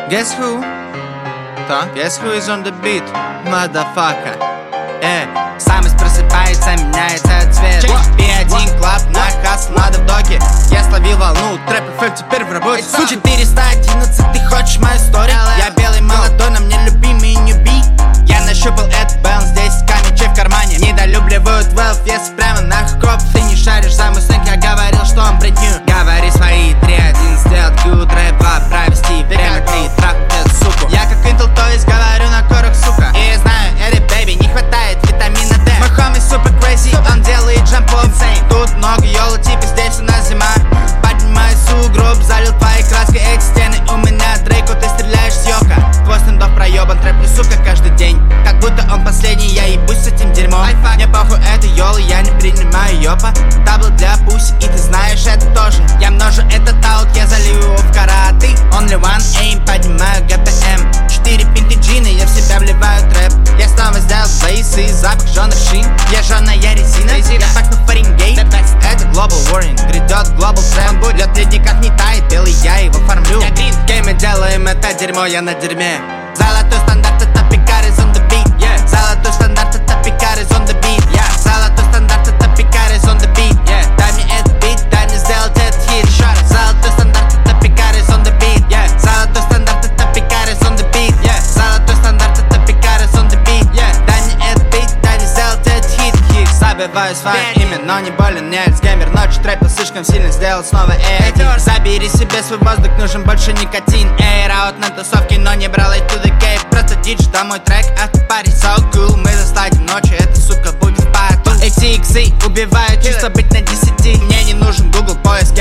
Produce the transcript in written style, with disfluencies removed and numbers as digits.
Guess who? Guess who is on the beat? Motherfucker. Самость просыпается, меняется цвет. P1 клаб на хасл, надо в доке. Я словил волну, трэп FM теперь в работе. 411, ты хочешь мою историю? Я белый молодой, но мне любимый ньюби. Я нащупал этот баланс, 10 мечей в кармане. Недолюбливают wealth, если прямо на хоп. Ты не шаришь за мой сленг, я говорил, что он бред нью. Говори свои 3-1, сделать good рэп, провести время 3, трахнуть эту суку. Я как Intel, то есть говорю на корах, сука. И я знаю, этой бэйби не хватает витамина D. Мой homie super crazy, он делает джампов. Тут много йола, типа здесь у нас зима. Поднимаю сугроб, залил твоей краской экс-стены. У меня Дрейко, ты стреляешь с йока. Твой стендов проебан, трэплю, сука, каждый день. Как будто он последний, я ебусь с этим дерьмом. Мне похуй, это йола, я не принимаю ёпа. Табло для пуси, и ты знаешь это тоже. Я множу этот аут, я залью его в караты. Only one aim, поднимаю ГПМ. 4 пинты джина, я в себя вливаю трэп. Я снова сделал бейсы, запах жжёных шин. Я жжёная резина, я пахну Фаренгейт. Это global warning, грядет global тренд. Будет ледник, как не тает, белый, я его фармлю. В гейме делаем это дерьмо, я на дерьме. Золотой стандарт, это пикарис on the beat. Золотой стандарт, это пикарис on the beat. Золотой стандарт, это пикарис on the beat. Дай мне этот бит, дай мне сделать этот хит. Золотой стандарт, это пикарис on the beat. Золотой стандарт, это пикарис on the beat. Золотой стандарт, это пикарис on the beat. Дай мне этот бит, дай мне сделать этот хит. Забиваю свое имя, но не болен, не альцгеймер. Ночью трэпил слишком сильно, сделал снова забери себе свой воздух, нужен больше никотин. Аут на тусовке, но не брал it to the cave. Просто дичь, да мой трек, это парень so cool. Мы засладим ночью, эта сука будет в пату. XXI убивают, чисто быть на 10. Мне не нужен Google поиск,